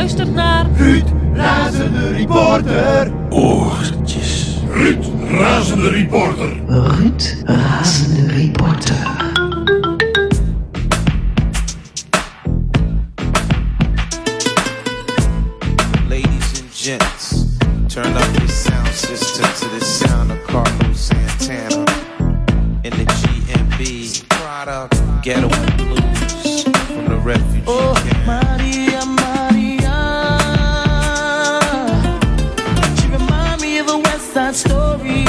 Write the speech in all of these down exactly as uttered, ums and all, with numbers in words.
luistert naar Ruud Razende Reporter. Oortjes. Ruud Razende Reporter. Ruud Razende Reporter. Ladies and gents, turn up your sound system to the sound of Carlos Santana in the G M B product Ghetto Blues from the refugee oh, camp. Maria, Maria, she remind me of a West Side Story,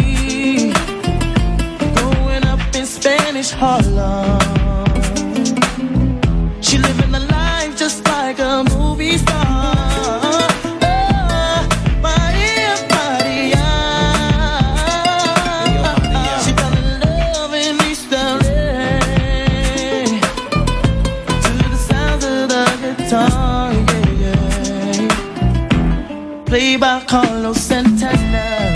growing up in Spanish Harlem. She living a life just like a movie star. Played by Carlos Santana.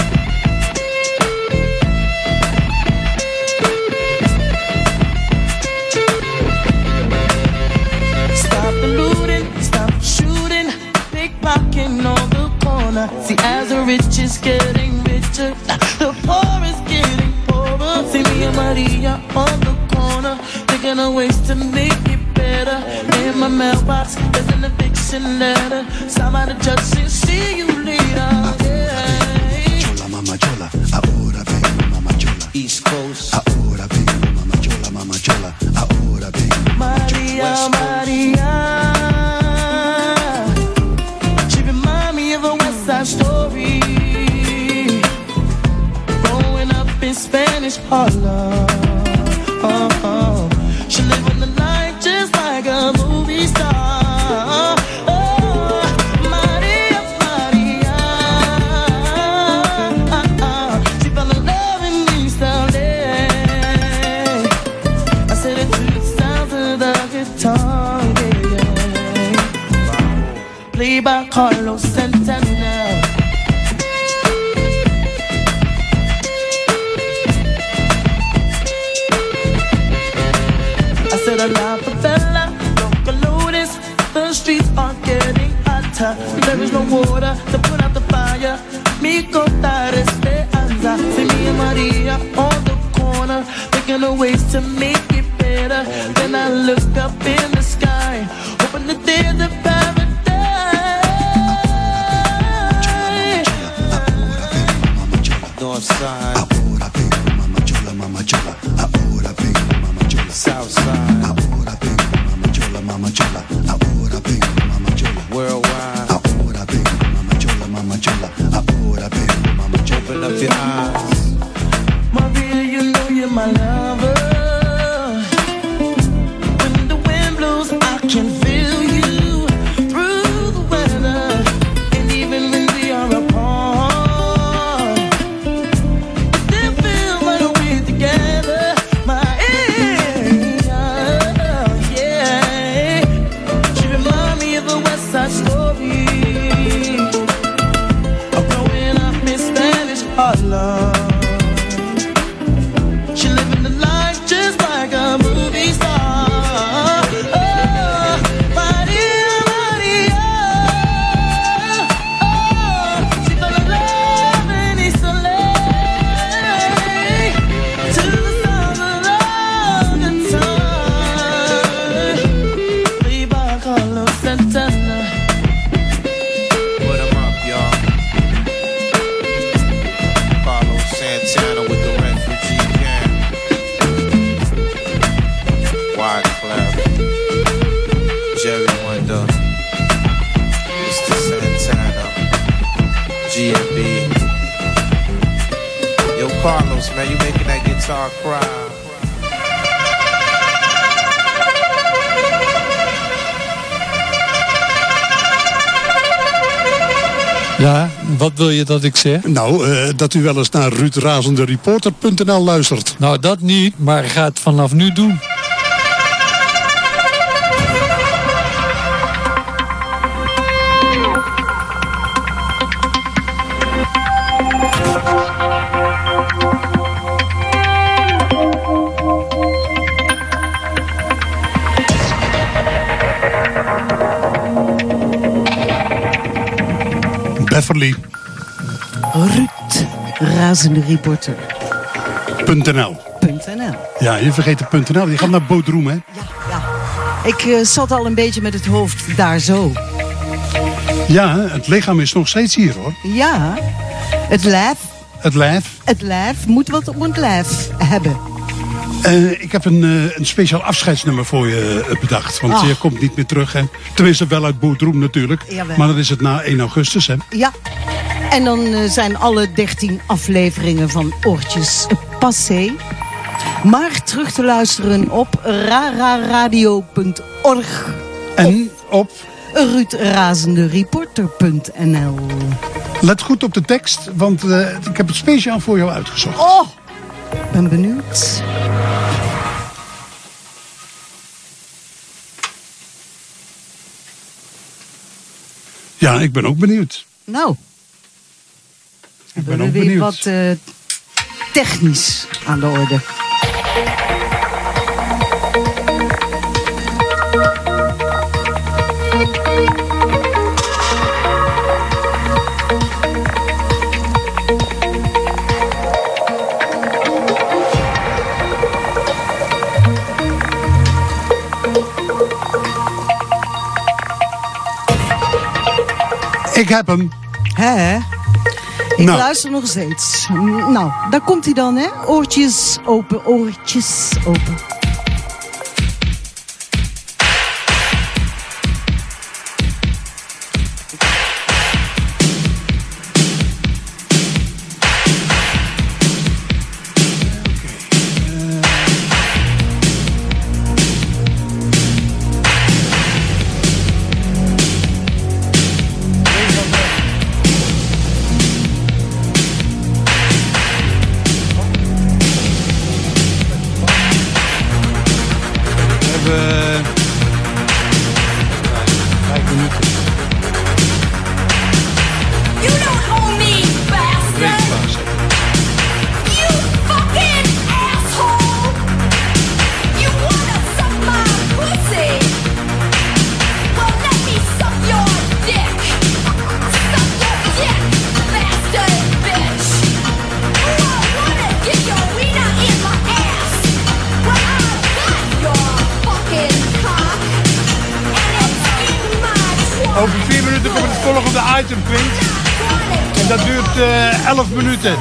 Stop the looting, stop shooting, pickpocketing on the corner. See, as the rich is getting richer, the poor is getting poorer. See me and Maria on the corner, thinking of ways to make it better. In my mailbox, there's an eviction letter. Somebody judge and see you later. Yeah. Chola, mama chola, ahora vengo, mama chola. East Coast, ahora vengo, mama chola, mama chola, ahora vengo. Maria, Maria, she remind me of a West Side Story, growing up in Spanish Harlem. Oh, oh. She living the life just like a movie star. Oh, Maria, Maria, she fell in love in East L A. I said it to the sound of the guitar, yeah, yeah. Played by Carlos Santana. I said a la favela, local lotus. The streets are getting hotter. There is no water to put out the fire. Mi contar esperanza. See me and Maria on the corner, thinking of ways to make it better. Then I look up in the sky, hoping that there's a paradise. North Side, ahora vengo, mama chola, mama chola, ahora vengo, mama chola. South Side, ahora vengo, mama chola, mama chola, ahora vengo, mama chola. Worldwide, ahora vengo, mama chola, mama chola, ahora vengo, mama chola. open up your eyes. Maria, you know you're my lover. When the wind blows, I can feel you through the weather. And even when we are apart, still feel like we're together. Maria, yeah. She remind me of a West Side Story, of growing up in Spanish Harlem. She living the life just like a movie star. Oh, Maria, Maria, oh, she fell in love in East L A. To the sound of love and time. Played by Carlos Santana. Put 'em up, y'all. Carlos Santana with the refugee camp. Wyclef, Jerry Wonder, Mister Santana, G M B. Yo, Carlos, man, you making that guitar cry. Ja, wat wil je dat ik zeg? Nou, uh, dat u wel eens naar ruud razende reporter punt n l luistert. Nou, dat niet, maar ga het vanaf nu doen. Offerly. Ruud, razende reporter. .nl. .nl. Ja, je vergeet de .nl. Je gaat naar Bodroem, hè? Ja, ja. Ik uh, zat al een beetje met het hoofd daar zo. Ja, het lichaam is nog steeds hier, hoor. Ja, het lijf. Het lijf. Het lijf moet wat op het lijf hebben. Uh, ik heb een, uh, een speciaal afscheidsnummer voor je uh, bedacht. Want Ach. je komt niet meer terug, hè? Tenminste, wel uit Bodroem natuurlijk. Jawel. Maar dan is het na één augustus, hè? Ja. En dan uh, zijn alle dertien afleveringen van Oortjes passé. Maar terug te luisteren op rararadio punt org. En op ruud razende reporter punt n l. Let goed op de tekst, want uh, ik heb het speciaal voor jou uitgezocht. Oh, ik ben benieuwd. Ja, ik ben ook benieuwd. Nou, Ik ben hebben we ook weer benieuwd. wat uh, technisch aan de orde. Ik heb hem. Hè? Ik Nou. luister nog steeds. Nou, daar komt hij dan, hè? Oortjes open, oortjes open. Over vier minuten komt het volgende item, Quint. En dat duurt uh, elf minuten.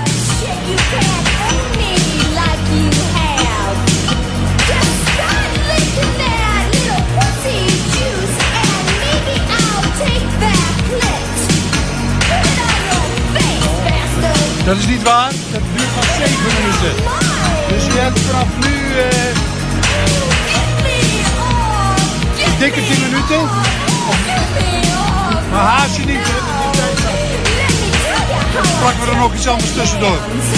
Dat is niet waar. Dat duurt maar zeven minuten. Dus je hebt vanaf nu uh, dikke tien minuten. Maar haast je niet, hè? Dan plakken we er nog iets anders tussendoor.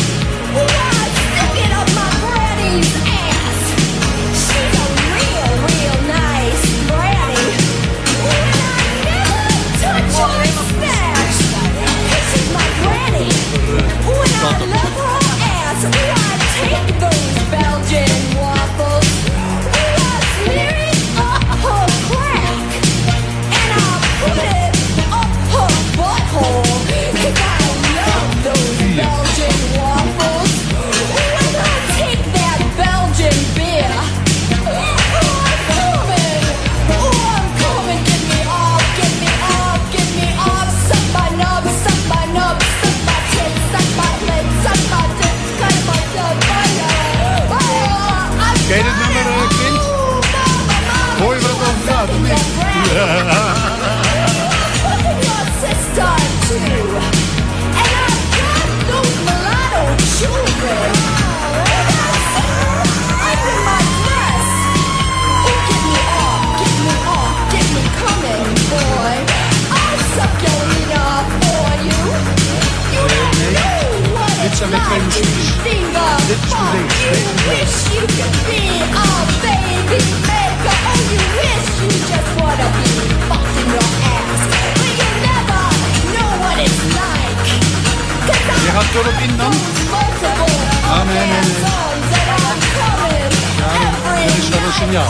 Ken je dit nummer, uh, kind? Hoor je wat het over gaat, of niet? Ja. Dit zijn mijn twee machines. Dit is mijn ding. Dit is mijn ding. Je gaat erop in dan? Ah, nee, nee, nee. Ja, dat is wel een signaal.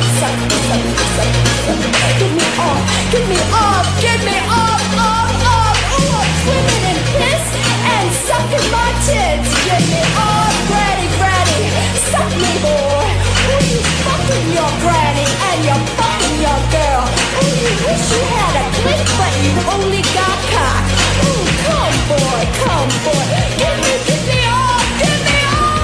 suck me, suck me, suck me, suck me. Give me off, give me off, give me off, off, off. Ooh, I'm swimming in piss and sucking my tits. Give me off, granny, granny, suck me, boy. Ooh, you fucking your granny and you're fucking your girl. Ooh, you wish you had a click, but you only got cock. Ooh, come boy, come boy. Give me, give me off, give me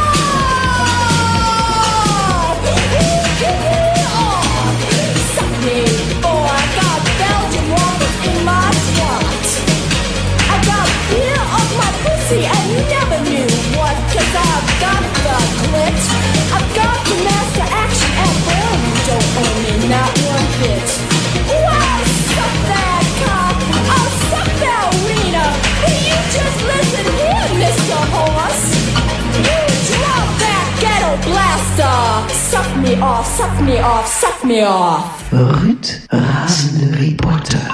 off. Ooh, give me off. Suck me, boy. I got Belgian waffles in my twat. I got beer on my pussy and you never knew what. Cause I've got the clit. I've got the master action and well, you don't own me, not one bit. Ooh, I'll suck that cock. I'll suck that wiener. Will you just listen here, Mister Horse? You drop that ghetto blaster. Suck me off, suck me off, suck me off. Ruud, razende reporter.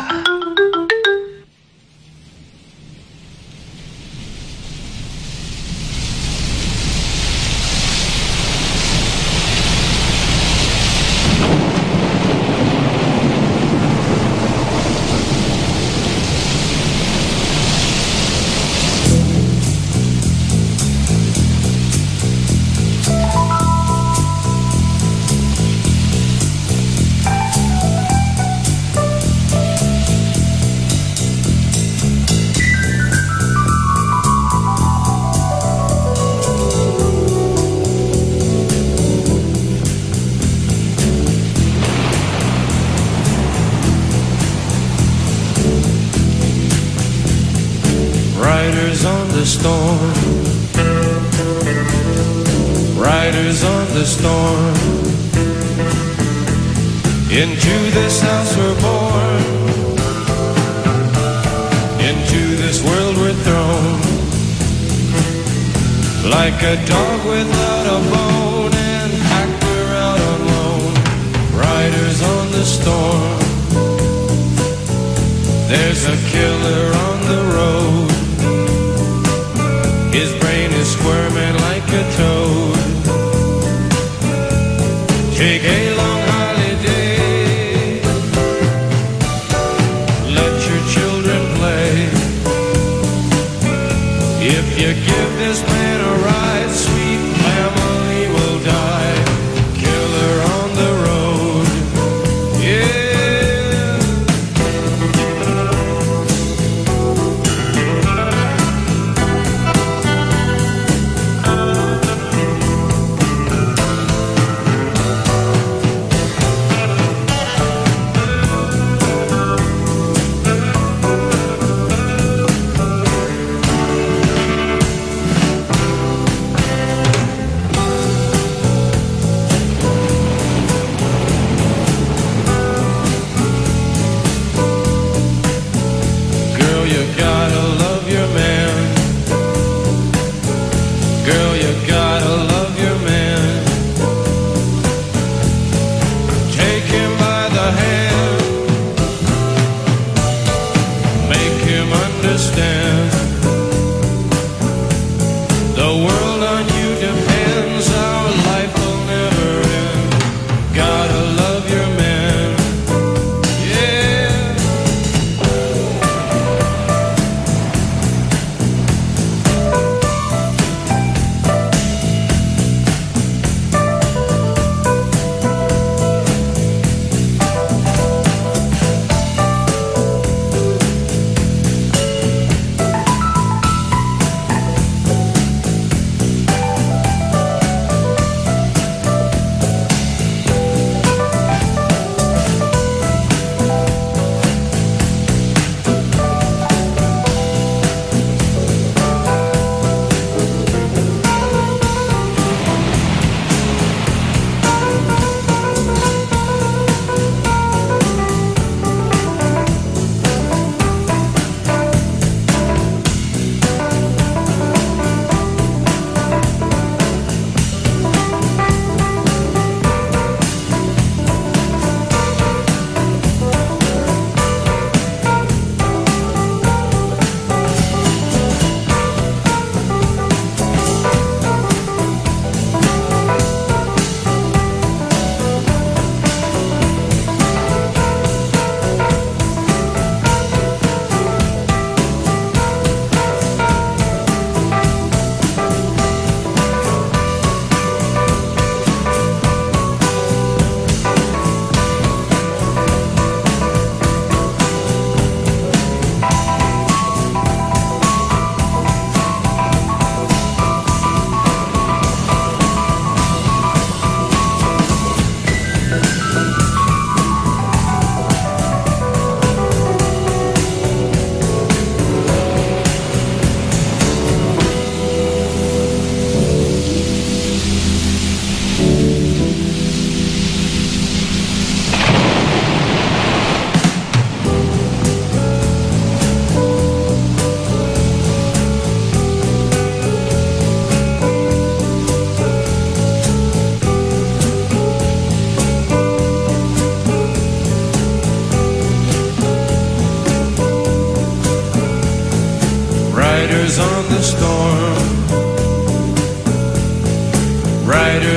Riders on the storm, riders on the storm. Into this house we're born, into this world we're thrown. Like a dog without a bone, and hack we're out on loan. Riders on the storm, there's a killer on the road. His brain is squirming like a toad. Take a long holiday, let your children play. If you give this man a ride, sweet family will die. Killer on the road, yeah.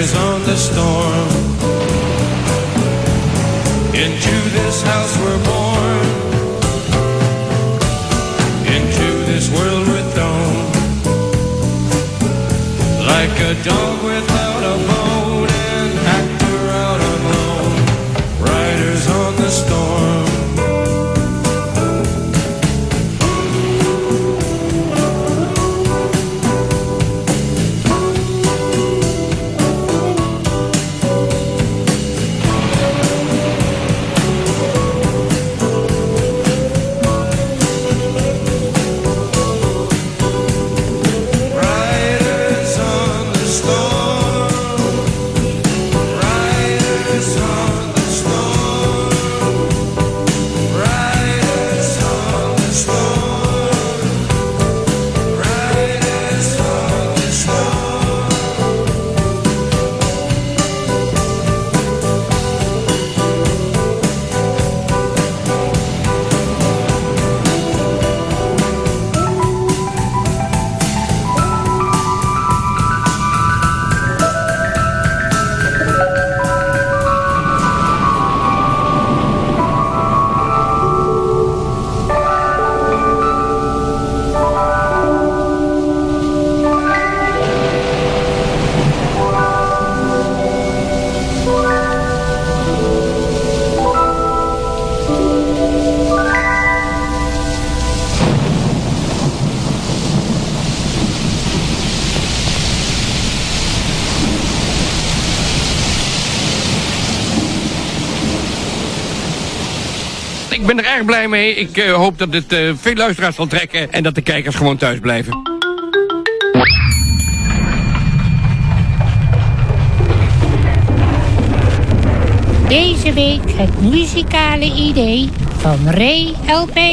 riders on the storm. Into this house we're born, into this world with dawn. Like a dog without a bone, an actor out on loan, riders on the storm. Ik ben er erg blij mee. Ik uh, hoop dat het uh, veel luisteraars zal trekken en dat de kijkers gewoon thuis blijven. Deze week het muzikale idee van Ray L P.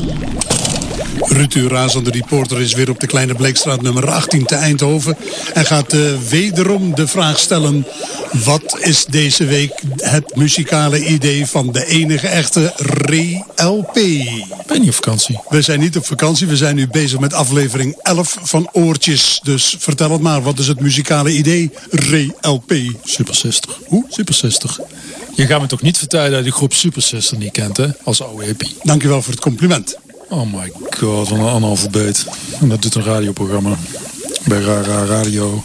Ruud, uw razende reporter, is weer op de Kleine Bleekstraat nummer achttien te Eindhoven. En gaat uh, wederom de vraag stellen: wat is deze week het muzikale idee van de enige echte Ray L P? Ben niet op vakantie. We zijn niet op vakantie, we zijn nu bezig met aflevering elf van Oortjes. Dus vertel het maar, wat is het muzikale idee, Ray L P? Super zestig. Hoe? Super zestig. Je gaat me toch niet vertellen dat je de groep Super zestig niet kent, hè? Als oude hippie. Dankjewel voor het compliment. Oh my god, wat een analfabeet. En dat doet een radioprogramma. Bij Rara Radio.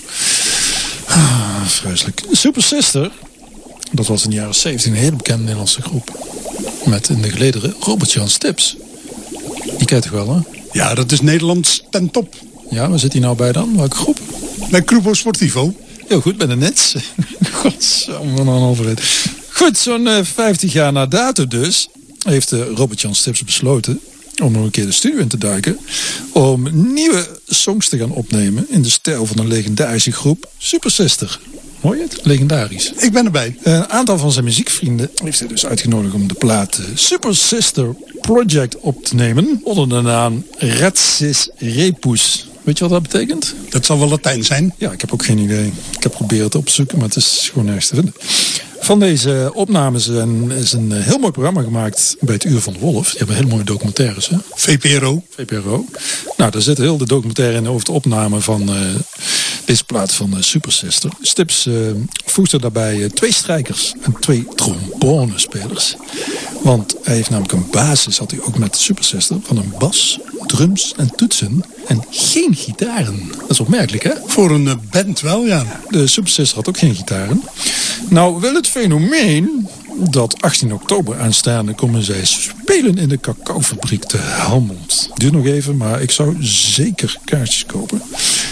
Ah, vreselijk. Super Sister, dat was in de jaren zeventig een hele bekende Nederlandse groep. Met in de gelederen Robert-Jan Stips. Die kent toch wel, hè? Ja, dat is Nederlands ten top. Ja, waar zit hij nou bij dan? Welke groep? Bij Grupo Sportivo. Heel goed, bij de Nets. Godsamme, wat een analfabeet. Goed, zo'n uh, vijftig jaar na dato dus, heeft uh, Robert-Jan Stips besloten om nog een keer de studio in te duiken, om nieuwe songs te gaan opnemen in de stijl van een legendarische groep Super zestig. Hoor je het? Legendarisch. Ik ben erbij. Een aantal van zijn muziekvrienden heeft hij dus uitgenodigd om de plaat Super Sister Project op te nemen onder de naam Retsis Repus. Weet je wat dat betekent? Dat zal wel Latijn zijn. Ja, ik heb ook geen idee. Ik heb geprobeerd het op te zoeken, maar het is gewoon nergens te vinden. Van deze opnames is een heel mooi programma gemaakt bij het Uur van de Wolf. Die hebben heel mooie documentaires, hè? V P R O. V P R O. Nou, daar zit heel de documentaire in over de opname van uh, deze plaat van uh, Super Sister. Stips uh, voegde daarbij uh, twee strijkers en twee tromponespelers. Want hij heeft namelijk een basis, had hij ook met Super Sister, van een bas, drums en toetsen en geen gitaren. Dat is opmerkelijk, hè? Voor een uh, band wel, ja. De Super Sister had ook geen gitaren. Nou, wel het fenomeen dat achttien oktober aanstaande komen zij spelen in de cacaofabriek te Helmond. Duurt nog even, maar ik zou zeker kaartjes kopen.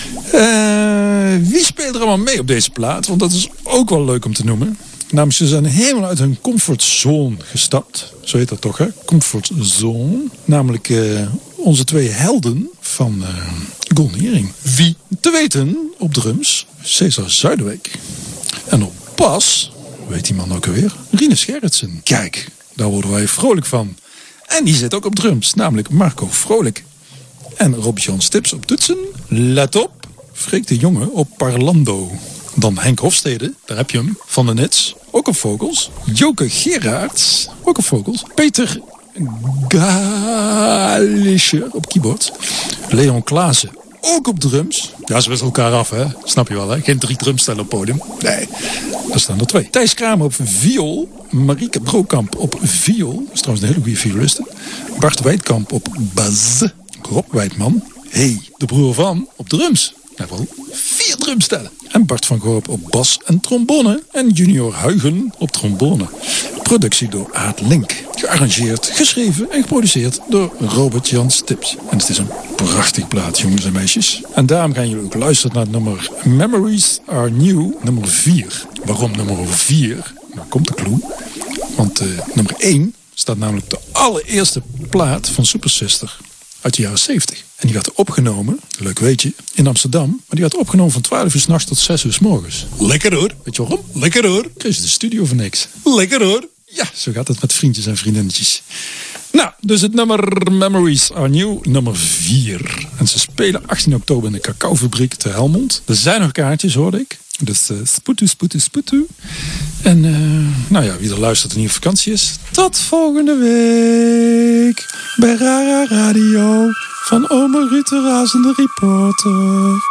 Uh, wie speelt er allemaal mee op deze plaat? Want dat is ook wel leuk om te noemen. Namelijk, ze zijn helemaal uit hun comfortzone gestapt. Zo heet dat toch, hè? Comfortzone. Namelijk uh, onze twee helden van uh, Golden Earring. Wie? Te weten, op drums, Cesar Zuiderwijk. En op bas, weet die man ook alweer, Rinus Gerritsen. Kijk, daar worden wij vrolijk van. En die zit ook op drums, namelijk Marco Vrolijk. En Robert-Jan Stips op toetsen. Let op, Freek de Jonge op parlando. Dan Henk Hofstede, daar heb je hem, van de Nets, ook op vocals. Joke Gerards, ook op vocals. Peter Galischer op keyboard. Leon Klaassen ook op drums. Ja, ze wisselen elkaar af, hè. Snap je wel, hè? Geen drie drumstellen op het podium. Nee, er staan er twee. Thijs Kramer op viool. Marieke Brokamp op viool. Dat is trouwens een hele goede violiste. Bart Wijdkamp op bas. Rob Wijdman, hey, de broer van, op drums. Nou, vier drumstellen. En Bart van Goop op bas en trombone. En Junior Huigen op trombone. Productie door Aad Link. Gearrangeerd, geschreven en geproduceerd door Robert Jan Stips. En het is een prachtig plaat, jongens en meisjes. En daarom gaan jullie ook luisteren naar het nummer Memories Are New, nummer vier. Waarom nummer vier? Nou komt de clue. Want uh, nummer één staat namelijk op de allereerste plaat van Super Sister uit de jaren zeventig. En die werd opgenomen, leuk weet je, in Amsterdam. Maar die werd opgenomen van twaalf uur 's nachts tot zes uur 's morgens. Lekker hoor. Weet je waarom? Lekker hoor. Kreeg ze de studio voor niks. Lekker hoor. Ja, zo gaat het met vriendjes en vriendinnetjes. Nou, dus het nummer Memories Are New, nummer vier. En ze spelen achttien oktober in de Cacaofabriek te Helmond. Er zijn nog kaartjes, hoorde ik. Dus uh, spoetu, spoetu, spoetu. En uh, nou ja, wie er luistert en niet op vakantie is. Tot volgende week bij Rara Radio van Ome Ruud de Razende Reporter.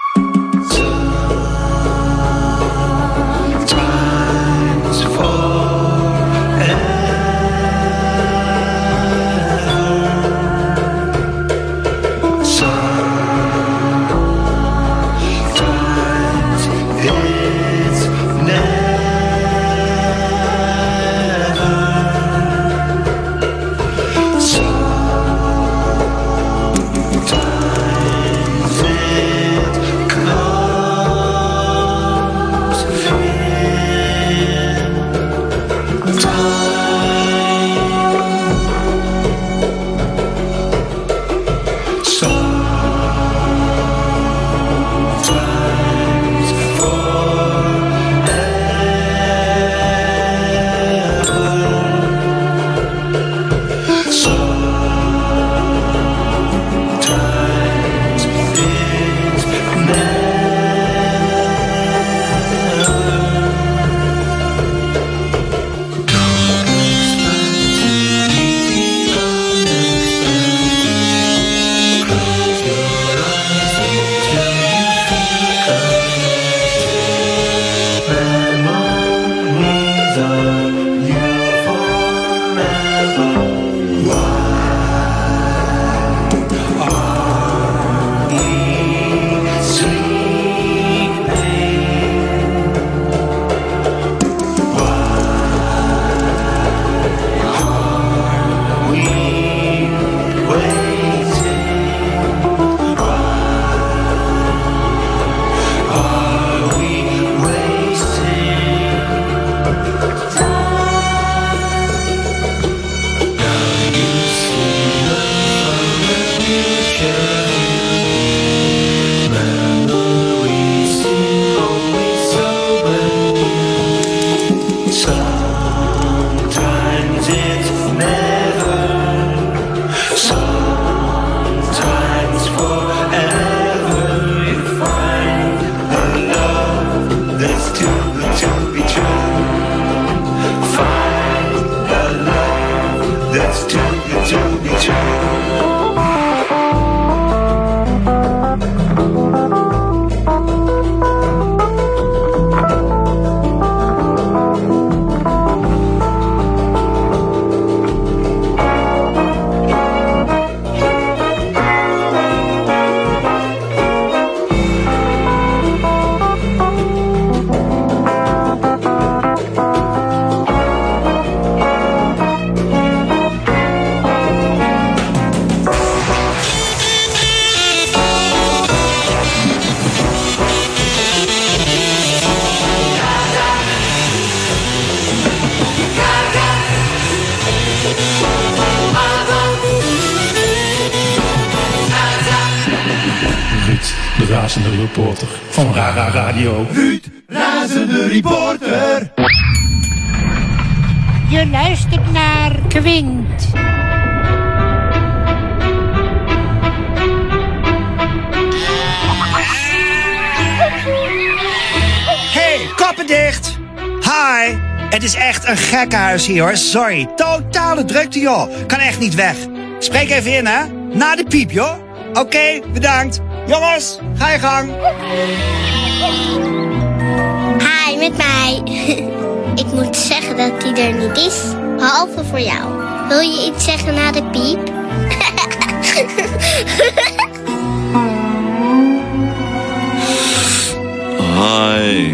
Razende reporter van Rara Radio. Ruud, razende reporter. Je luistert naar Quint. Hey, koppen dicht. Hi. Het is echt een gekkenhuis hier hoor. Sorry. Totale drukte joh. Kan echt niet weg. Spreek even in hè. Na de piep joh. Oké, okay, bedankt. Jongens, ga je gang. Hi, met mij. Ik moet zeggen dat die er niet is, behalve voor jou. Wil je iets zeggen na de piep? Hi.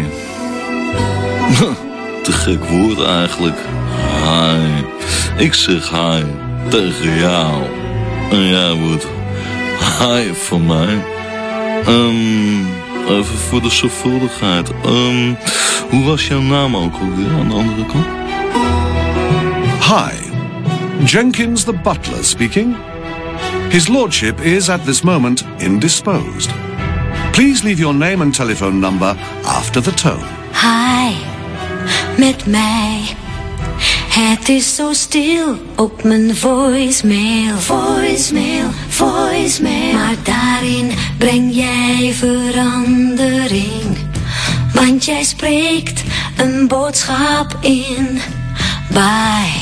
Te gek woord eigenlijk. Hi. Ik zeg hi tegen jou. En jij wordt hi van mij. Um, even voor de zorgvuldigheid. Um, hoe was jouw naam ook alweer aan de andere kant? Hi. Jenkins the butler speaking. His lordship is at this moment indisposed. Please leave your name and telephone number after the tone. Hi, met mij. Het is zo stil op mijn voicemail. Voicemail, voicemail. Maar daarin breng jij verandering. Want jij spreekt een boodschap in. Bye.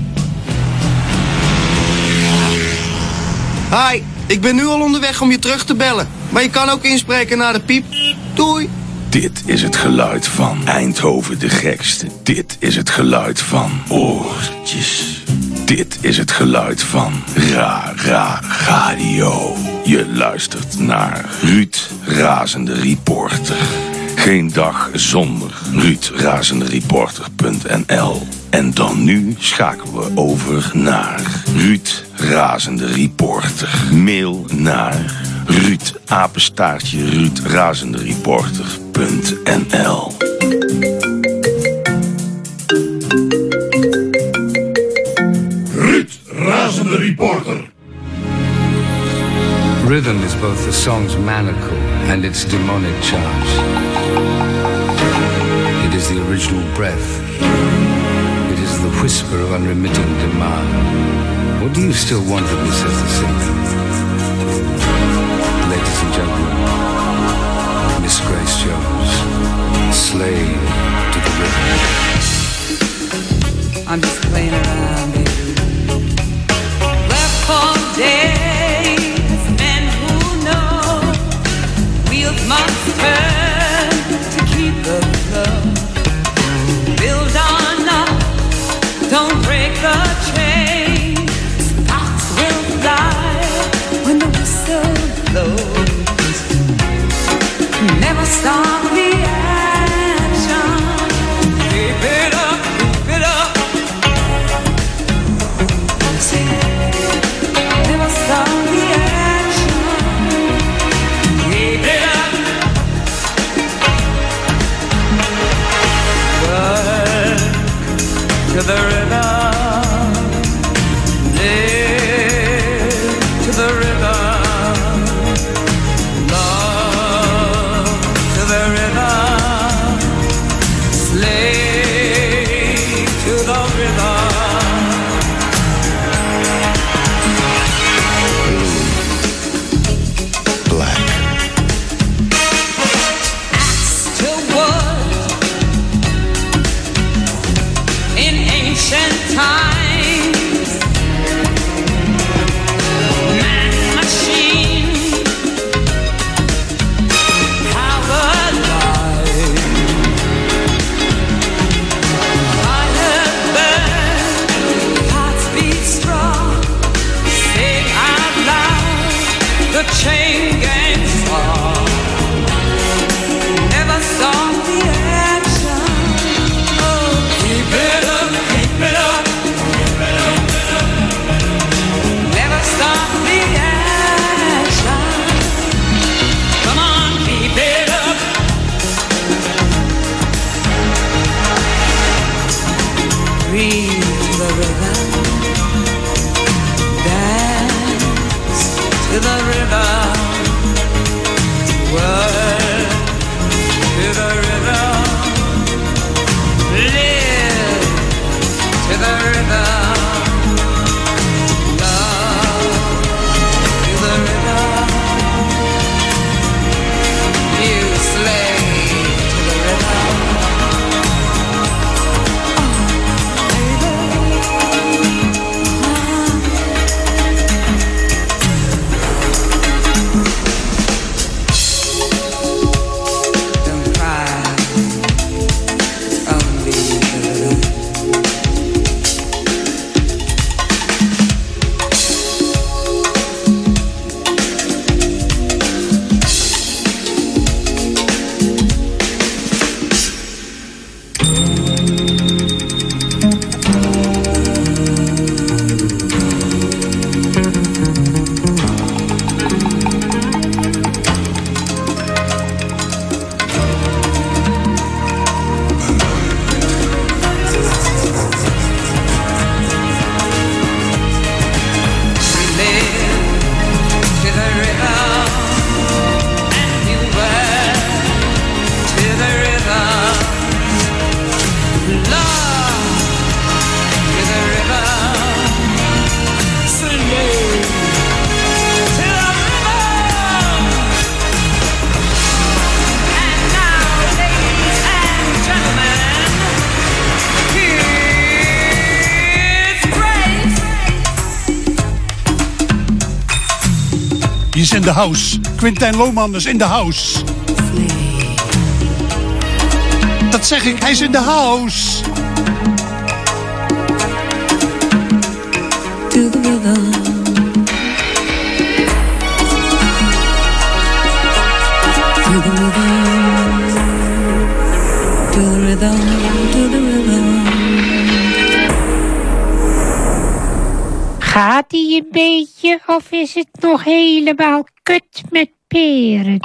Hi, ik ben nu al onderweg om je terug te bellen. Maar je kan ook inspreken naar de piep. Doei. Dit is het geluid van Eindhoven de gekste. Dit is het geluid van oortjes. Dit is het geluid van Ra Ra Radio. Je luistert naar Ruud Razende Reporter. Geen dag zonder Ruud Razende Reporter punt n l. En dan nu schakelen we over naar Ruud Razende Reporter. Mail naar Ruud, apenstaartje Ruud Razende Reporter punt n l. Ruud Razende Reporter. Rhythm is both the song's manacle and its demonic charge. It is the original breath. It is the whisper of unremitting demand. What do you still want of me, says the singer? Ladies and gentlemen, Miss Grace Jones, slave to the rhythm. I'm just playing around, baby. Left for days, men who know wheels must turn to keep the flow. Build on up, don't break the chain. Sparks will fly when the whistle blows. Never stop the action. Keep it up, keep it up. Never stop the action. Keep it up. Work to the rhythm. Live to the rhythm. Love to the rhythm. Slave to the rhythm. Ancient times, man, machine, powered life, fire burn, hearts beat strong, sing out loud, the chain gang song, never stop the action, oh, keep it up. Keep it up. Never stop the action. Come on, keep it up. Breathe to the rhythm. Dance to the rhythm. Work to the rhythm. Live to the rhythm, love to the rhythm, you slave to the rhythm. Oh, Die is in the house. Quintijn Lohman is in the house. Dat zeg ik, hij is in the house. To the rhythm. To the rhythm. To the rhythm. To the rhythm. Gaat ie een beetje of is het nog helemaal kut met peren?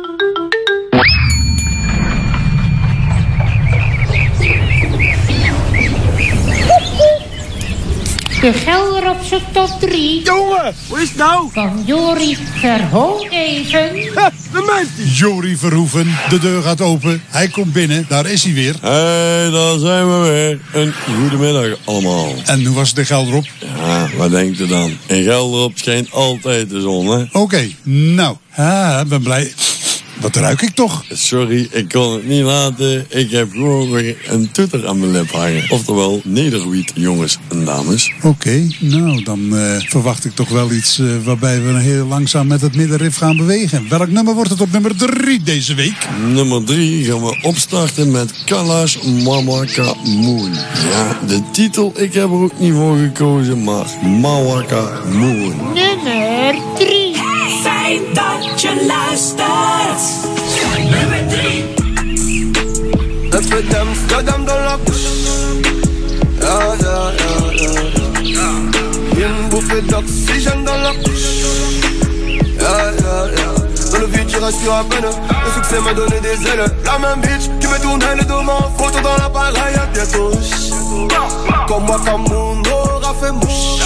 De Gelder op zijn top drie. Jongen, hoe is het nou? Van Jorie Verhoeven. Jorie Verhoeven, de deur gaat open. Hij komt binnen, daar is hij weer. Hé, hey, daar zijn we weer. Een goedemiddag allemaal. En hoe was het in Gelderop? Ja, wat denkt u dan? In Gelderop schijnt altijd de zon, hè? Oké, okay, nou, ah, ben blij. Wat ruik ik toch? Sorry, ik kon het niet laten. Ik heb gewoon weer een toeter aan mijn lip hangen. Oftewel, nederwiet, jongens en dames. Oké, okay, nou, dan uh, verwacht ik toch wel iets uh, waarbij we heel langzaam met het middenrif gaan bewegen. Welk nummer wordt het op nummer drie deze week? Nummer drie gaan we opstarten met Kalash Mawaka Moon. Ja, de titel, ik heb er ook niet voor gekozen, maar Mawaka Moon. Nummer drie. Fijn dat je luistert. Nummer drie. Even Amsterdam dans la bouche. Ja, ja, ja, ja, ja. Une bouffée d'oxygène dans la bouche. Ja, ja, ja. Dans le vide, tu respires à peine. Le succès m'a donné des ailes. La même bitch qui me tournait le dos, en photo dans l'appareil à bientôt. Comme moi, comme mon aura fait mouche.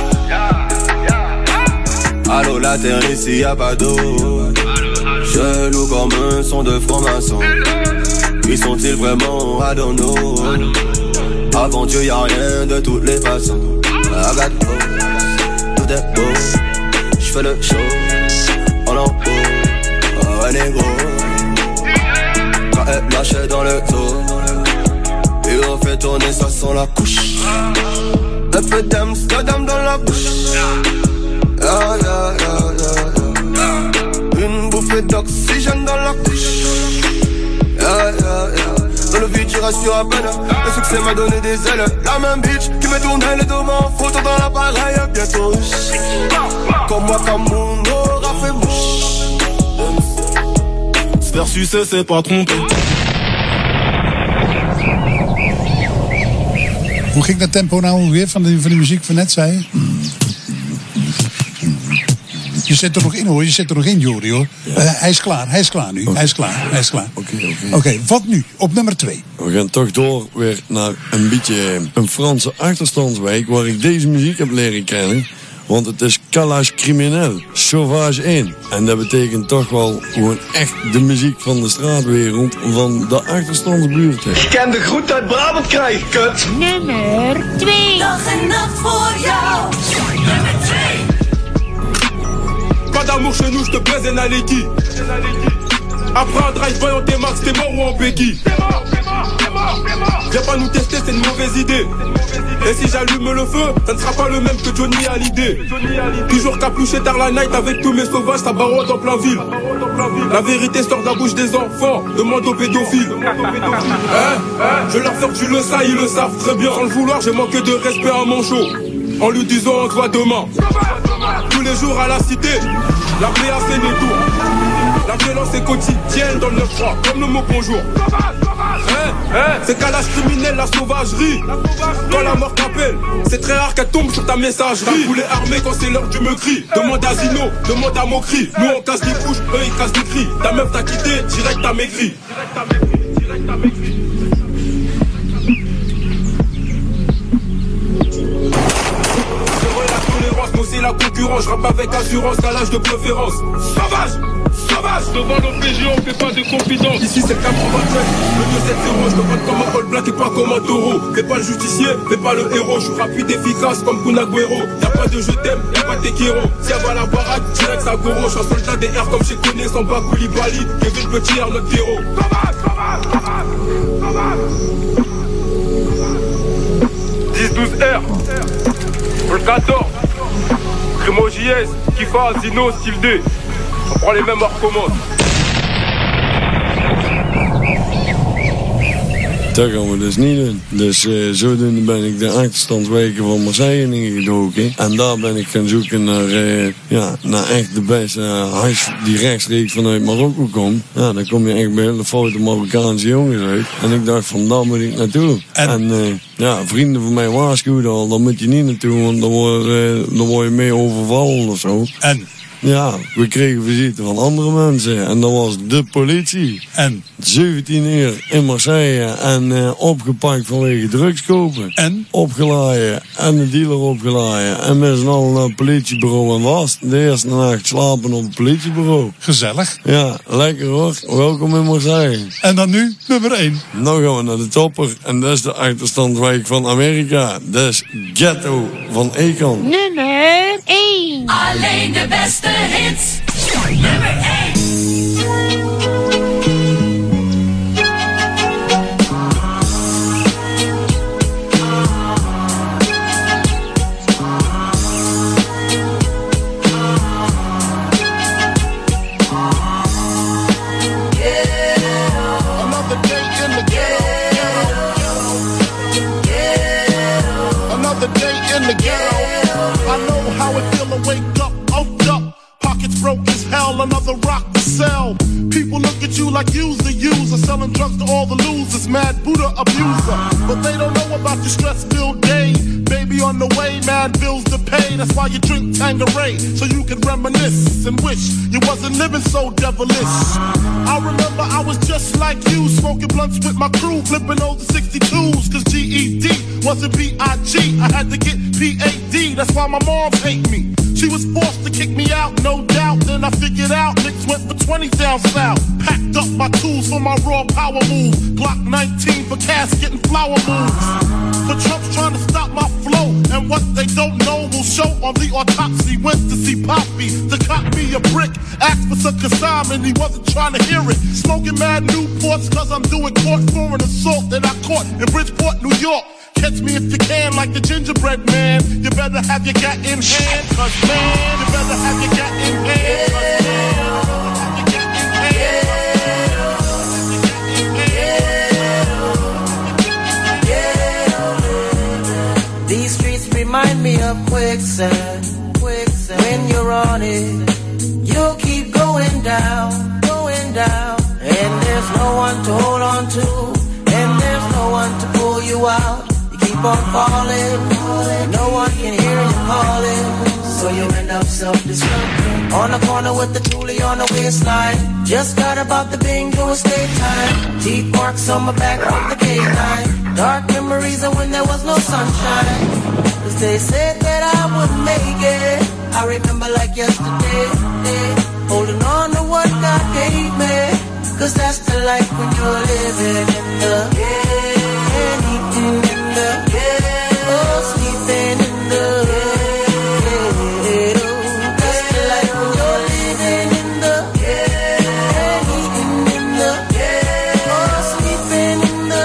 Allô, la terre ici y'a pas d'eau. Chelou comme un son de franc-maçon. Qui sont-ils vraiment? I don't know. Avant Dieu y'a rien de toutes les façons. I got beau, tout est beau. J'fais le show en lambeau. Oh, un négro. Quand elle lâche dans le dos. Et on fait tourner ça sans la couche. Un peu d'Amsterdam dans la bouche. Yeah, yeah, yeah, yeah, yeah. Une bouffée d'oxygène dans la couche. Yeah, yeah, yeah. Dans le vide, tu respires à peine. Le succès m'a donné des ailes. La même bitch qui me tournait le dos, en photo dans l'appareil à bientôt. Comme moi, comme mon aura fait mouche. Ce versus, c'est pas trompé. Hoe ging dat tempo nou weer van die, van die muziek van net, zei je? Je zit er nog in hoor, je zit er nog in Jorie hoor. Ja. Uh, hij is klaar, hij is klaar nu. Okay. Hij is klaar, hij is klaar. Oké, okay, oké. Okay. Oké, okay, wat nu? Op nummer twee. We gaan toch door weer naar een beetje een Franse achterstandswijk waar ik deze muziek heb leren kennen. Want het is Kalash Criminel, Sauvage één. En dat betekent toch wel gewoon echt de muziek van de straatwereld van de achterstandsbuurten. Ik ken de groet uit Brabant krijgen, kut. Nummer twee. Dag en nacht voor jou. Nummer twee. Pas d'amour chez nous, je te baise en Aleki. Après un drive-by en T-Max, t'es mort ou en béquille. Viens pas nous tester, c'est une mauvaise idée. Et si j'allume le feu, ça ne sera pas le même que Johnny Hallyday. Toujours capuché tard la night avec tous mes sauvages, ça barotte en plein ville. La vérité sort de la bouche des enfants, demande aux pédophiles. Hein? Je leur sors du le ça, ils le savent très bien. Sans le vouloir, j'ai manqué de respect à mon show. En lui disant on doit demain. Tous les jours à la cité, la B A C des tours. La violence est quotidienne dans le neuf trois, comme le mot bonjour. Hein, hein, c'est Kalash criminel, la sauvagerie. Quand la mort t'appelle, c'est très rare qu'elle tombe sur ta messagerie. T'as poulet armé quand c'est l'heure du me cri. Demande à Zino, demande à Mokri. Nous on casse des bouches, eux ils cassent des cris. Ta meuf t'a quitté, direct t'as maigri. Direct t'as maigri. C'est la concurrence, je rappe avec assurance, Kalash de préférence. Sauvage, sauvage. Devant l'O P J, on fait pas de confidence. Ici c'est le quatre-vingt-treize, le deux sept zéro. Je te prends comme un All Black et pas comme un taureau. Fais pas le justicier, fais pas le héros. Je suis rapide, efficace comme Kun Agüero. Y'a pas de je t'aime, y'a pas de Tekiro. Si elle va la baraque, direct ça goro. Je suis un soldat des airs comme chez Koné, sans pas Koulibaly. Kevin Petit, Arnaud Théro. Sauvage, sauvage, sauvage, sauvage. dix douze R, pour le quatorze. Primo J S, Kifa, Zino, Style D. On prend les mêmes hors commande. Dat gaan we dus niet doen. Dus uh, zodoende ben ik de achterstandswijken van Marseille ingedoken. En daar ben ik gaan zoeken naar, uh, ja, naar echt de beste uh, hash die rechtstreeks vanuit Marokko komt. Ja, dan kom je echt bij hele foute Marokkaanse jongens uit. En ik dacht van, daar moet ik naartoe. En, en uh, ja, vrienden van mij waarschuwden al, daar moet je niet naartoe, want dan word, uh, dan word je mee overvallen of zo. En? Ja, we kregen visite van andere mensen. En dat was de politie. En? zeventien uur in Marseille. En uh, opgepakt vanwege drugskopen. En? Opgeladen. En de dealer opgeladen. En met z'n allen naar het politiebureau en was. De eerste nacht slapen op het politiebureau. Gezellig. Ja, lekker hoor. Welkom in Marseille. En dan nu nummer één. Nou gaan we naar de topper. En dat is de achterstandswijk van Amerika. Dat is Ghetto van Akon. Nummer één. Alleen de beste hits. Nummer één. Another rock to sell. People look at you like you's the user, selling drugs to all the losers, mad Buddha abuser. But they don't know about your stress-filled day. Baby on the way, mad bills to pay. That's why you drink Tanqueray, so you can reminisce and wish you wasn't living so devilish. I remember I was just like you, smoking blunts with my crew, flipping over sixty-twos, cause G E D wasn't B I G. I had to get P A D, that's why my moms hate me. She was forced to kick me out, no doubt. Then I figured out Nicks went for twenty down south. Packed up my tools for my raw power move. Glock nineteen for casket and flower moves. But Trump's trying to stop my flow, and what they don't know will show on the autopsy. Went to see Poppy to cop me a brick. Asked for some consignment, he wasn't trying to hear it. Smoking mad Newports cause I'm doing court for an assault that I caught in Bridgeport, New York. Catch me if you can, like the gingerbread man. You better have your gat in hand, cause man, you better have your gat in hand, cause man, you better have your gat in hand. These streets remind me of quicksand, quicksand. When you're on it, you'll keep going down, going down. And there's no one to hold on to, and there's no one to pull you out. Keep on falling, no one can hear you calling, so you end up self-destructing. On the corner with the toolie on the waistline, just got about the bingo estate time. Teeth marks on my back from the K nine. Dark memories of when there was no sunshine. Cause they said that I wouldn't make it. I remember like yesterday, holding on to what God gave me. Cause that's the life when you're living in the yeah, eating in the yeah, oh, sleeping in the yeah, that's the life when you're living in the yeah, eating in the yeah, oh, sleeping in the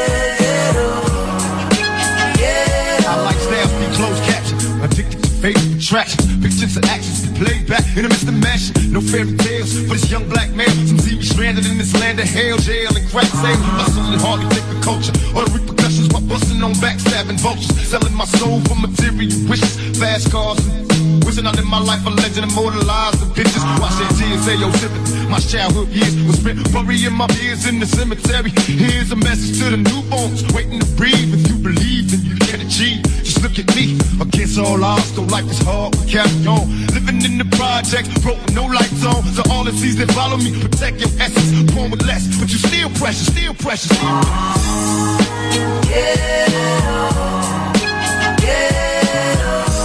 yeah. I like styles be closed caption, addicted to favorite attraction, pictures and actions be played back in the midst of mansion. No fairy tales for this young black man. Some see me stranded in this land of hell, jail and crack sales. Hustle and hardly think of culture or the repercussions while busting on backstabbing vultures, selling my soul for material wishes, fast cars and wishing out in my life a legend immortalized the pictures. Watch that tears say your sympathy. My childhood years was spent burying my peers in the cemetery. Here's a message to the newborns waiting to breathe. If you believe, then you can achieve. Just look at me against all odds. Though life is hard, we carry on. Living in the projects, broke with no lights on. So all the seas that follow me, protect your essence. Born with less, but you still precious, still precious. Still precious. Yeah, yeah,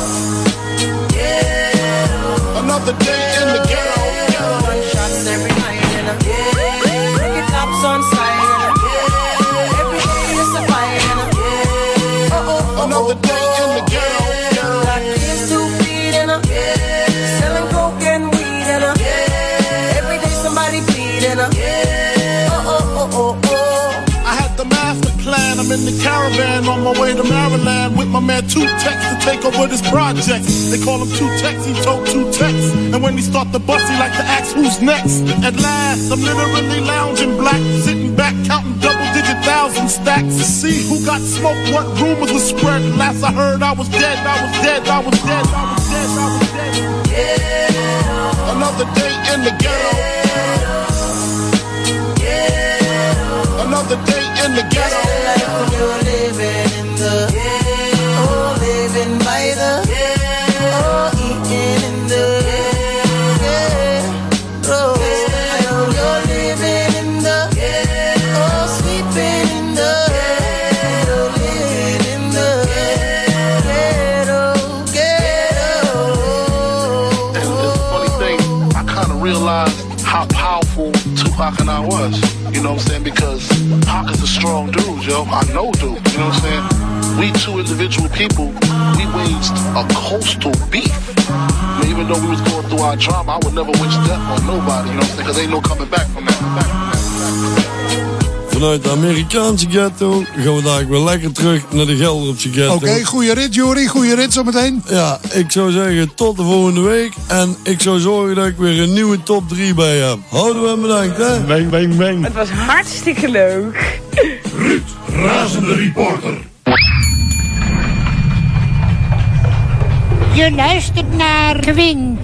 yeah. Another day in the ghetto. Gunshots every night and a yeah. Cricket cops on side and a yeah. Every day is a fire and a yeah. Oh oh oh. Another day in the ghetto. Got kids to feed and a yeah. Selling coke and weed and a yeah. Every day somebody bleed and a yeah. Oh oh oh oh oh. I had the master plan. I'm in in the caravan on my way to Maryland with my man Two Tex to take over this project. They call him Two Tex, he told Two Tex. And when he start the bus, he like to ask who's next. At last, I'm literally lounging black, sitting back, counting double-digit thousand stacks to see who got smoked, what rumors were spread. Last I heard, I was dead, I was dead, I was dead, I was dead, I was dead. Yeah. Another day in the ghetto. Yeah. Another day in the ghetto. Like you're living in the yeah. Oh, living by the yeah. Oh, eating in the yeah. Oh, you're living in the yeah. Oh, sleeping in the yeah. Oh, living in the ghetto, ghetto. And the funny thing, I kind of realized how powerful Tupac and I was. You know what I'm saying? Because Pac is a strong dude, yo. I know dude. You know what I'm saying? We two individual people, we waged a coastal beef. I mean, even though we was going through our drama, I would never wish death on nobody. You know what I'm saying? Because ain't no coming back from that. Back from that. Vanuit de Amerikaanse ghetto gaan we daar weer lekker terug naar de Gelderse ghetto. Oké, okay, goeie rit, Jori. Goeie rit zometeen. Ja, ik zou zeggen tot de volgende week. En ik zou zorgen dat ik weer een nieuwe top drie bij heb. Houden we hem bedankt, hè? Bang, bang, bang. Het was hartstikke leuk. Ruud, razende reporter. Je luistert naar Quint.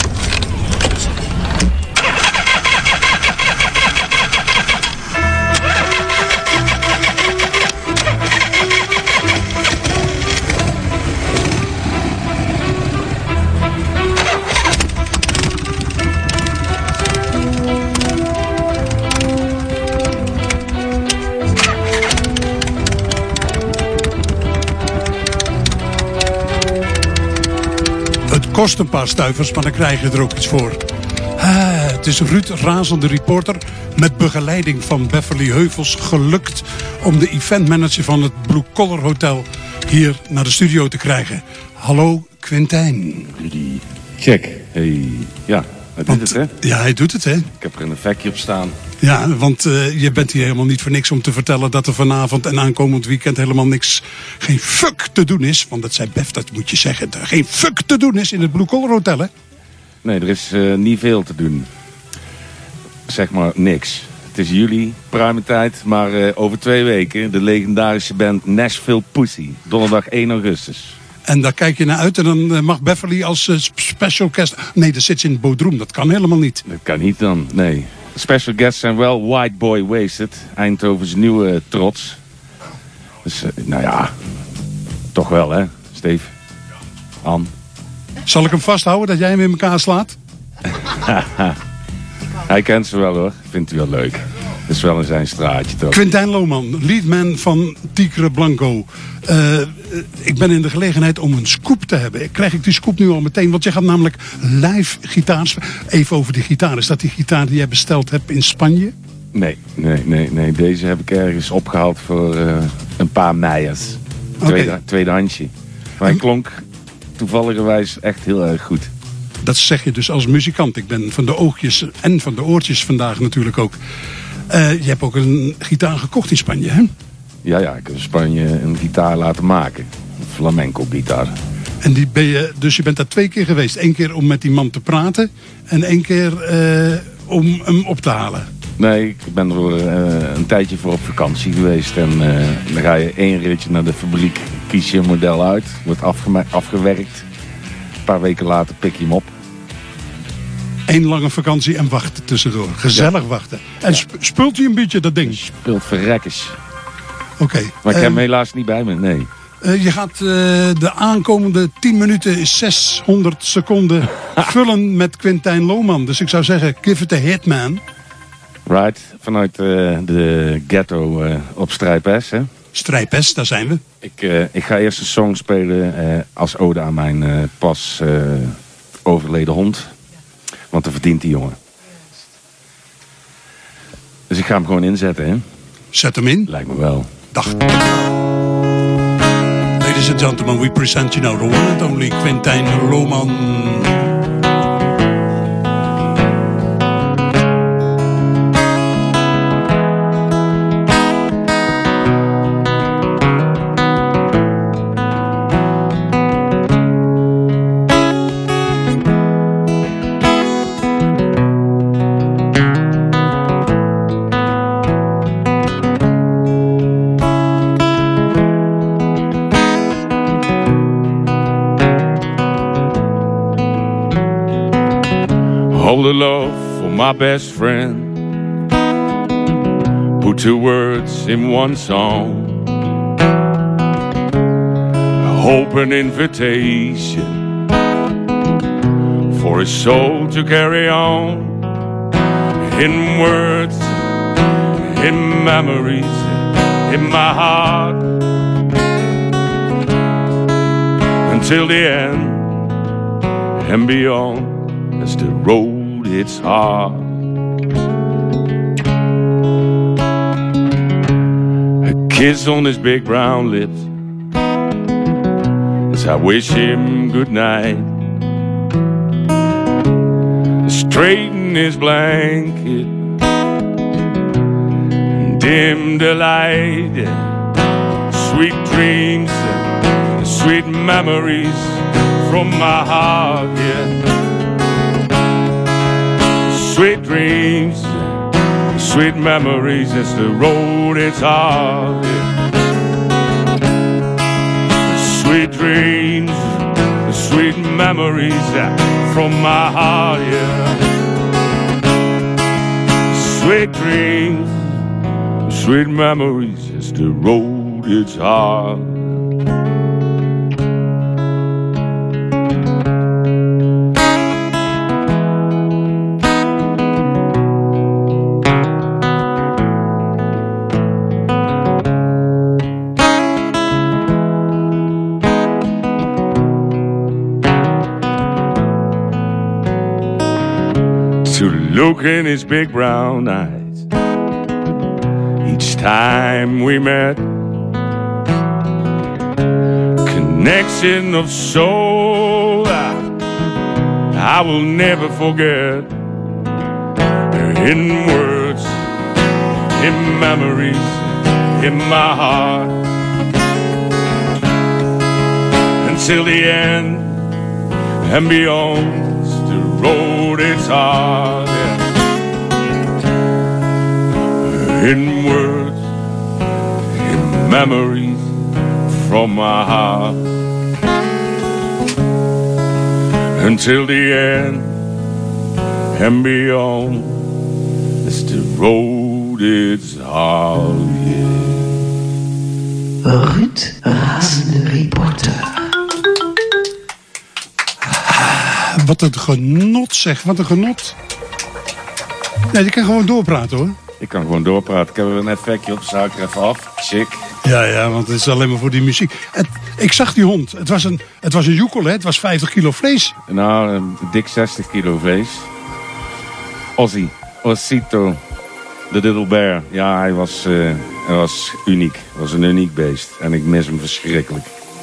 Het kost een paar stuivers, maar dan krijg je er ook iets voor. Ah, het is Ruud, razende reporter, met begeleiding van Beverly Heuvels gelukt om de eventmanager van het Blue Collar Hotel hier naar de studio te krijgen. Hallo Quintijn. Rudy. Check. Hey. Ja, hij doet het, hè? Ja, hij doet het, hè? Ik heb er een effectje op staan. Ja, want uh, je bent hier helemaal niet voor niks om te vertellen dat er vanavond en aankomend weekend helemaal niks, geen fuck te doen is. Want dat zei Bef, dat moet je zeggen. Er geen fuck te doen is in het Blue Collar Hotel, hè? Nee, er is uh, niet veel te doen. Zeg maar niks. Het is juli, pruimentijd, maar uh, over twee weken de legendarische band Nashville Pussy. Donderdag één augustus. En daar kijk je naar uit en dan mag Beverly als uh, special guest. Nee, dat zit ze in het Bodroom. Dat kan helemaal niet. Dat kan niet dan, nee. Special guests zijn wel White Boy Wasted. Eindhoven's nieuwe uh, trots. Dus, uh, nou ja. Toch wel, hè, Steve? Ann. Zal ik hem vasthouden dat jij hem in elkaar slaat? Hij kent ze wel, hoor. Vindt hij wel leuk. Dat is wel in zijn straatje, toch? Quintijn Lohman, leadman van Tigre Blanco. Uh, ik ben in de gelegenheid om een scoop te hebben. Krijg ik die scoop nu al meteen? Want je gaat namelijk live gitaar. Even over die gitaar. Is dat die gitaar die jij besteld hebt in Spanje? Nee, nee, nee, nee. Deze heb ik ergens opgehaald voor uh, een paar meijers. Tweede, okay. Tweedehandsje. Maar hij klonk toevalligerwijs echt heel erg goed. Dat zeg je dus als muzikant. Ik ben van de oogjes en van de oortjes vandaag natuurlijk ook. Uh, je hebt ook een gitaar gekocht in Spanje, hè? Ja, ja, ik heb in Spanje een gitaar laten maken. Een flamenco gitaar. En die ben je, dus je bent daar twee keer geweest. Eén keer om met die man te praten en één keer uh, om hem op te halen. Nee, ik ben er uh, een tijdje voor op vakantie geweest. En uh, dan ga je één ritje naar de fabriek, kies je een model uit, wordt afge- afgewerkt. Een paar weken later pik je hem op. Eén lange vakantie en wachten tussendoor. Gezellig ja. wachten. En ja. speelt hij een beetje dat ding? Speelt verrekkers. Oké. Okay. Maar ik heb uh, hem helaas niet bij me, nee. Uh, je gaat uh, de aankomende tien minuten is zeshonderd seconden vullen met Quintijn Lohman. Dus ik zou zeggen, give it a hit, man. Right, vanuit uh, de ghetto uh, op Strijpes, hè? Strijpes, daar zijn we. Ik, uh, ik ga eerst een song spelen uh, als ode aan mijn uh, pas uh, overleden hond. Want dat verdient die jongen. Dus ik ga hem gewoon inzetten, hè? Zet hem in. Lijkt me wel. Dag. Ladies and gentlemen, we present you now the one and only Quintijn Lohman. all the love for my best friend. Put two words in one song. Hope an invitation for his soul to carry on. In words, in memories, in my heart, until the end and beyond, as the road hits hard. A kiss on his big brown lips as I wish him good night. Straighten his blanket, dim the light, sweet dreams, sweet memories from my heart, yeah. Sweet dreams, sweet memories as the road is hard, yeah. Sweet dreams, sweet memories from my heart, yeah. Sweet dreams, sweet memories as the road is hard. To look in his big brown eyes each time we met, connection of soul I, I will never forget. In words, in memories, in my heart, until the end and beyond. The road is hard, yeah. In words, in memories from my heart, until the end and beyond, as the road is hard, yeah. Ruud, razende reporter. Wat een genot zeg, wat een genot. Nee, je kan gewoon doorpraten hoor. Ik kan gewoon doorpraten. Ik heb er een effectje op, suiker even af. Chic. Ja, ja, want het is alleen maar voor die muziek. Het, ik zag die hond. Het was een, het was een joekel, hè? Het was vijftig kilo vlees. Nou, een dik zestig kilo vlees. Ozzy, Ossito, de Little Bear. Ja, hij was, uh, hij was uniek. Hij was een uniek beest. En ik mis hem verschrikkelijk.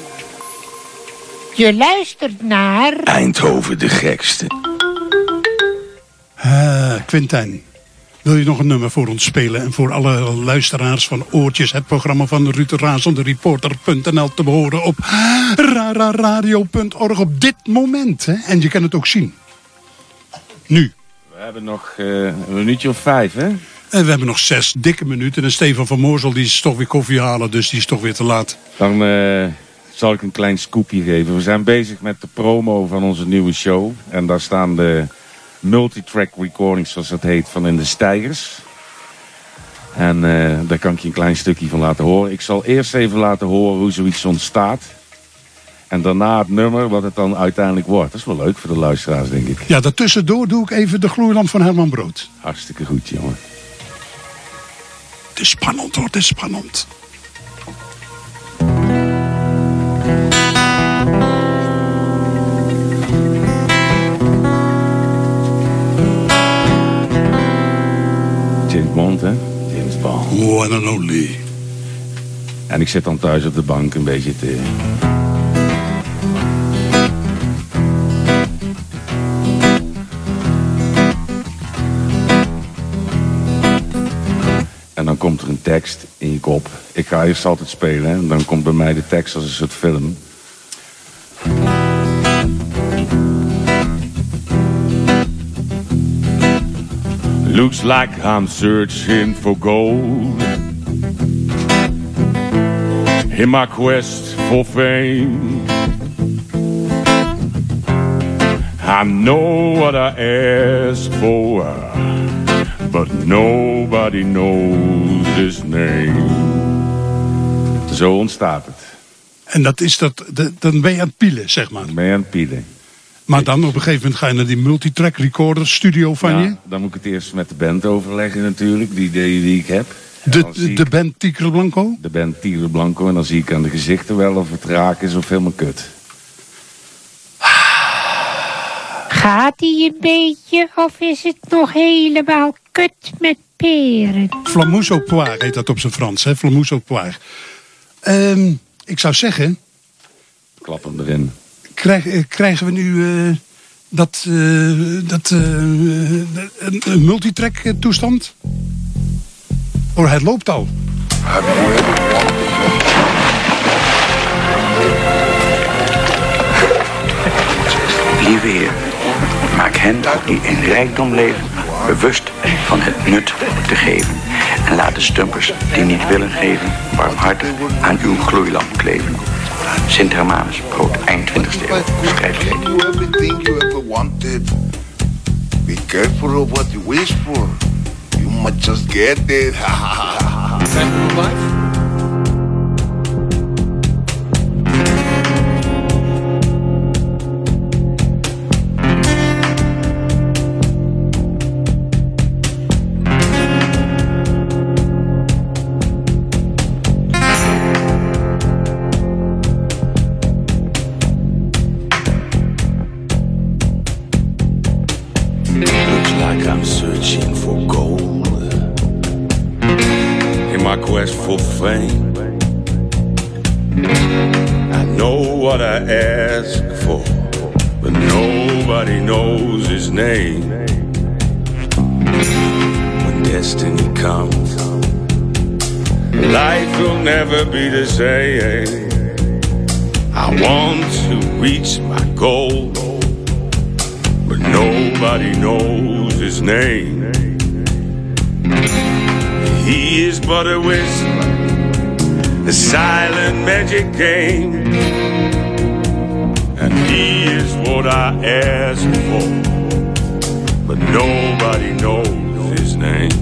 Je luistert naar... Eindhoven de gekste. Uh, Quintijn, wil je nog een nummer voor ons spelen? En voor alle luisteraars van Oortjes, het programma van Ruud de Razende Reporter punt n l te behoren op rararadio punt org op dit moment. Hè? En je kan het ook zien. Nu. We hebben nog uh, een minuutje of vijf, hè? En we hebben nog zes dikke minuten. En Stefan van Moorsel die is toch weer koffie halen, dus die is toch weer te laat. Dan... Uh... zal ik een klein scoopje geven. We zijn bezig met de promo van onze nieuwe show. En daar staan de multitrack recordings, zoals dat heet, van in de Steigers. En uh, daar kan ik je een klein stukje van laten horen. Ik zal eerst even laten horen hoe zoiets ontstaat. En daarna het nummer, wat het dan uiteindelijk wordt. Dat is wel leuk voor de luisteraars, denk ik. Ja, daartussendoor doe ik even de gloeilamp van Herman Brood. Hartstikke goed, jongen. Het is spannend hoor, het is spannend. James Bond, hè? James Bond. One and only. En ik zit dan thuis op de bank een beetje te... En dan komt er een tekst in je kop. Ik ga eerst altijd spelen, hè? En dan komt bij mij de tekst als een soort film. Looks like I'm searching for gold in my quest for fame. I know what I asked for, but nobody knows his name. Zo ontstaat het. En dat is dat, de, dan ben je aan het pielen, zeg maar. Dan ben je aan het pielen. Maar dan op een gegeven moment ga je naar die multitrack recorder studio van ja, je. Dan moet ik het eerst met de band overleggen natuurlijk, die die, die ik heb. De, de, de band Tigre Blanco? De band Tigre Blanco. En dan zie ik aan de gezichten wel of het raak is of helemaal kut. Gaat ie een beetje of is het nog helemaal kut met peren? Flamousse au poire heet dat op zijn Frans, hè? Flamousse au poire. Um, ik zou zeggen... Klap hem erin. Krijg, krijgen we nu uh, dat, uh, dat uh, een, een multitrack toestand? Oh, het loopt al. Lieve Heer, maak hen die in rijkdom leven bewust van het nut te geven. En laat de stumpers die niet willen geven warmhartig aan uw gloeilamp kleven. Sint Hermanus, brood, eind twintigste eeuw, strijdgeest. Everything you ever wanted. Be careful of what you wish for. You might just get it. For fame, I know what I ask for, but nobody knows his name. When destiny comes, life will never be the same. I want to reach my goal, but nobody knows his name. He is but a whisper, a silent magic game, and he is what I ask for, but nobody knows his name.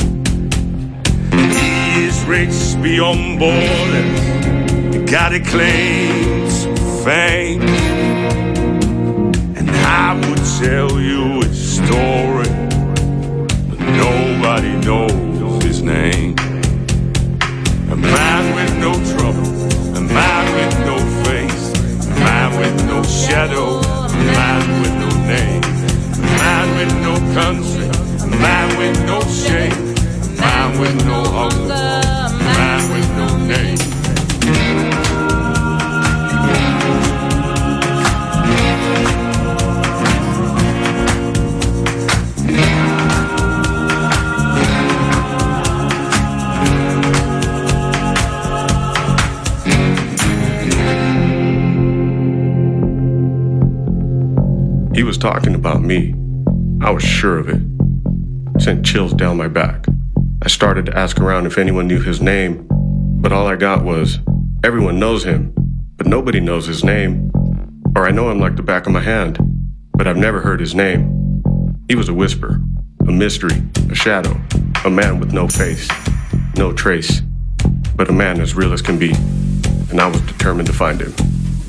He is rich beyond borders, got a claim to fame, and I would tell you a story, but nobody knows his name. A man with no trouble, a man with no face, a man with no shadow, a man with no name, a man with no country, a man with no shame, a man with no hunger, a man with no name. He was talking about me. I was sure of it. It sent chills down my back. I started to ask around if anyone knew his name, but all I got was, everyone knows him, but nobody knows his name. Or I know him like the back of my hand, but I've never heard his name. He was a whisper, a mystery, a shadow, a man with no face, no trace, but a man as real as can be, and I was determined to find him.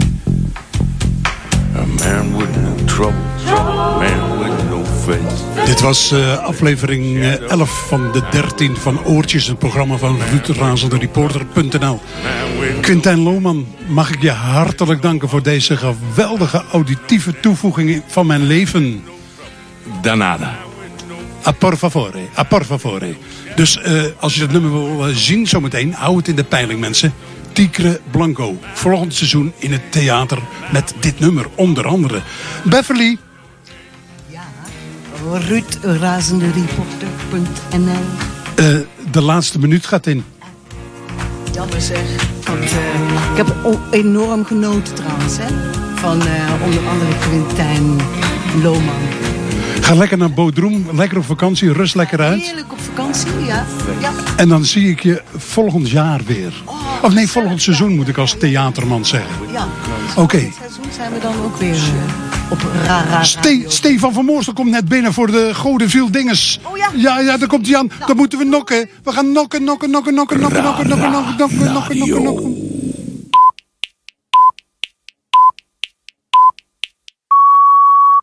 A man with no trouble, a man with no face. Dit was uh, aflevering uh, elf van de dertien van Oortjes, het programma van Ruud Razende Reporter punt n l. Quintijn Lohman, mag ik je hartelijk danken voor deze geweldige auditieve toevoeging van mijn leven. Danada. A por favore, a por favore. Dus uh, als je dat nummer wil uh, zien zometeen, hou het in de peiling, mensen. Tigre Blanco. Volgend seizoen in het theater met dit nummer, onder andere. Beverly. Ja, Ruud Razende Reporter punt n l. Uh, de laatste minuut gaat in. Jammer zeg. Want, uh, ik heb enorm genoten trouwens, hè. Van uh, onder andere Quintijn Lohman. Ga lekker naar Bodrum, lekker op vakantie, rust lekker uit. Heerlijk op vakantie, ja. ja. En dan zie ik je volgend jaar weer. Oh, of nee, volgend seizoen moet ik als theaterman zeggen. Ja. Oké. Okay. Volgend seizoen zijn we dan ook weer uh, op Rara. Ste Stefan van Moorsel komt net binnen voor de Godeville Dinges. Oh ja? Ja, ja, daar komt hij aan. Dan moeten we nokken. We gaan nokken, nokken, nokken, nokken, nokken, nokken, nokken, nokken, nokken, nokken, nokken, nokken.